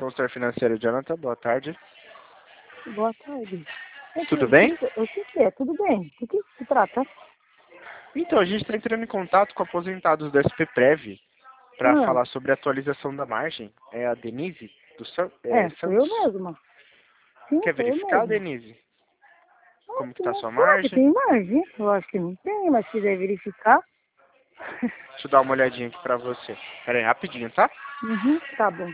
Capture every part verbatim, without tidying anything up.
consultor financeiro Jonathan, boa tarde. Boa tarde. É que- Tudo bem? O que que é? Tudo bem. O que se trata? Então, a gente está entrando em contato com aposentados do S P Prev para Ah, falar sobre a atualização da margem. É a Denise do San, é, é, sou eu Santos. mesma. Sim, Quer sou eu verificar, mesma. Denise? Ah, Como que que tá a não- sua será que margem? tem margem? Eu acho que não tem, mas se quiser verificar. Deixa eu dar uma olhadinha aqui para você. Pera aí, rapidinho, tá? Uhum, tá bom.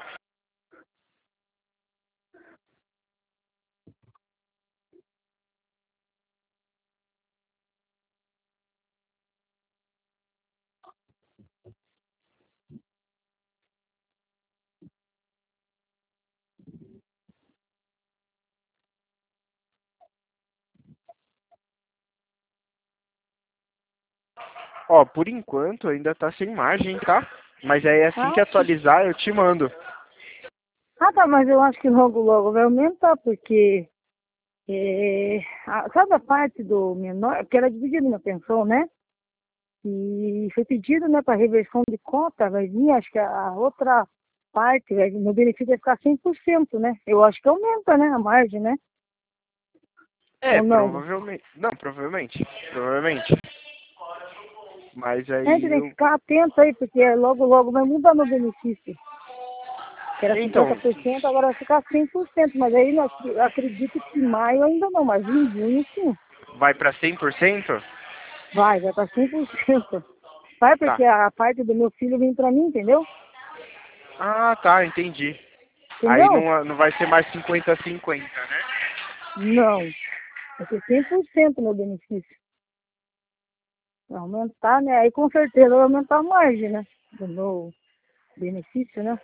Ó, por enquanto ainda tá sem margem, tá? Mas aí assim que Ah, sim. atualizar eu te mando. Ah, tá, mas eu acho que logo, logo vai aumentar, porque é, a- sabe a parte do menor, que era dividido na pensão, né? E foi pedido, né, para reversão de cota, vai vir, acho que a outra parte, vai, no benefício vai ficar cem por cento, né? Eu acho que aumenta, né, a margem, né? É, Ou não? provavelmente. Não, provavelmente. Provavelmente. Mas A gente aí tem que eu. ficar atento aí, porque logo, logo vai mudar no benefício. Que era cinquenta Então, por cento, agora vai ficar cem por cento. Mas aí nós- eu acredito que em maio ainda não, mas em junho sim. vai para cem por cento? Vai, vai para cem por cento. Vai, Tá. porque a parte do meu filho vem para mim, entendeu? Ah, tá, entendi. Aí Entendeu? não, não vai ser mais cinquenta a cinquenta, né? Não. Vai ser cem por cento meu benefício. Vai aumentar, né? Aí com certeza vai aumentar a margem, né? Do meu benefício, né?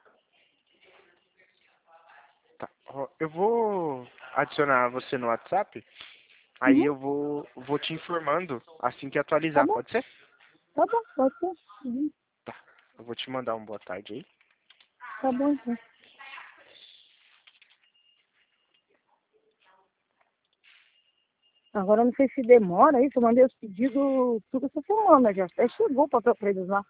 Tá. Ó, eu vou adicionar você no WhatsApp, aí Uhum. eu vou, vou te informando assim que Tá atualizar, bom, pode ser? tá bom, pode ser. Uhum. Tá. Eu vou te mandar um boa tarde aí. Tá bom, então. Agora eu não sei se demora isso, eu mandei os pedidos tudo essa semana já. Até chegou o papel para eles lá.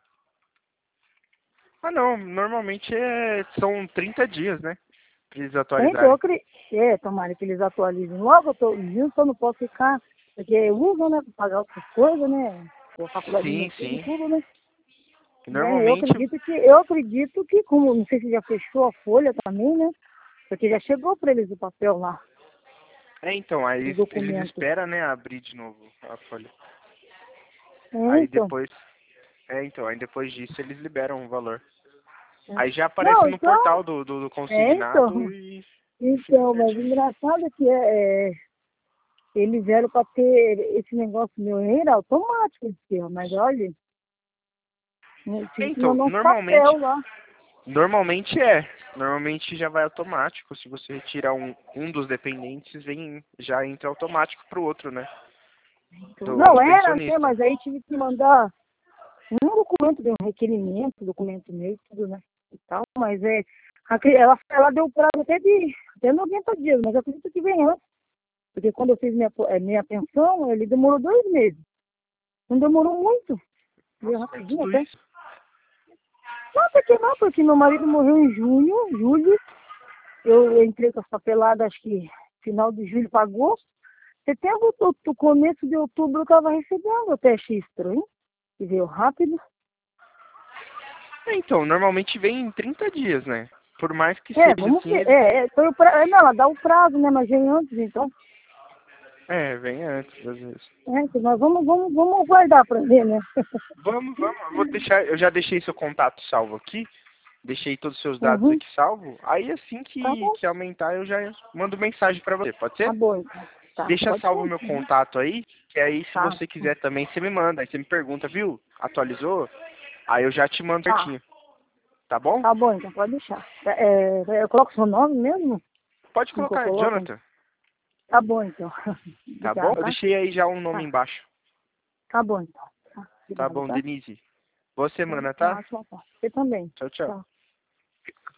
Ah, não, normalmente é, são trinta dias, né? Pra eles É, então eu atualizarem. acredito. É, tomara que eles atualizem logo, eu tô junto, eu não posso ficar. Porque usam, né, para pagar outras coisas, né? A faculdade do meu Sim, filho e sim. tudo, né? É, eu Normalmente. acredito que, eu acredito que, como não sei se já fechou a folha também, né? Porque já chegou para eles o papel lá, É, então, aí o eles, eles documento. esperam, né, abrir de novo a folha. É, Aí então. depois. É, então, aí depois disso eles liberam o valor. É. Aí já aparece Não, no então. portal do, do, do É, consignado então. e, e fica Então, mas o certinho. engraçado é que é, é, eles vieram para ter esse negócio meu era automático, esse filme, mas olha, eu tive que Então, mandar uns normalmente, papel lá. normalmente é. Normalmente já vai automático. Se você retirar um, um dos dependentes, vem, já entra automático pro outro, né? Então, Do, não do era, né? pensionista. Mas aí tive que mandar um documento de um requerimento, documento meu e tudo, né? E tal, mas é. aqui- Ela, ela deu prazo até de até noventa dias, mas eu acredito que vem antes. Porque quando eu fiz minha, po- eh, minha pensão, ele demorou dois meses. Não demorou muito. Veio Nossa, mas rapidinho tudo até. isso. Não, porque não, porque meu marido morreu em junho, julho. Eu entrei com as papeladas, acho que final de julho para agosto. Setembro, do, do começo de outubro eu estava recebendo. Até achei estranho. E veio rápido. É, então, normalmente vem em trinta dias, né? Por mais que É, seja vamos assim, ver. eles. É, é, foi o pra... é, não, ela dá o prazo, né? Mas vem antes, então. É, vem antes, às vezes. É, então nós vamos, vamos, vamos guardar para ver, né? Vamos, vamos. Eu vou deixar. Eu já deixei seu contato salvo aqui. Deixei todos os seus dados Uhum, aqui salvo. Aí assim tá que, bom. que aumentar, eu já mando mensagem pra você, pode Tá ser? bom, então. Tá, Deixa pode salvo o meu ser. Uhum. contato aí, que aí se Tá, você quiser também, você me manda. Aí você me pergunta, viu? Atualizou? Aí eu já te mando tá. certinho, tá bom? Tá bom, então pode deixar. É, é, eu coloco seu nome mesmo? Pode Como que eu colocar, coloco? Jonathan, Tá bom, então. tá bom? Obrigado, Eu tá? deixei aí já um nome Tá. embaixo. Tá bom, então. Tá. Tá Obrigado, bom, tá? Denise? Boa Tá. semana, Uma tá? ótima tarde. Você também. Tchau, tchau. Tchau.